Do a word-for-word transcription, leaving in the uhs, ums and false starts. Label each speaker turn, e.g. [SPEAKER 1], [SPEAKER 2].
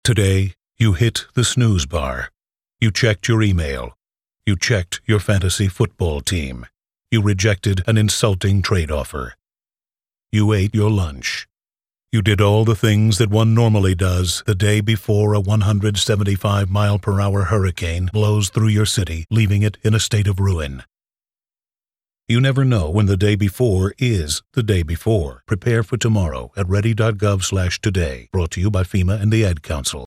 [SPEAKER 1] Today, you hit the snooze bar. You checked your email. You checked your fantasy football team. You rejected an insulting trade offer. You ate your lunch. You did all the things that one normally does the day before a one hundred seventy-five mile per hour hurricane blows through your city, leaving it in a state of ruin. You never know when the day before is the day before. Prepare for tomorrow at ready dot gov slash today. Brought to you by FEMA and the Ad Council.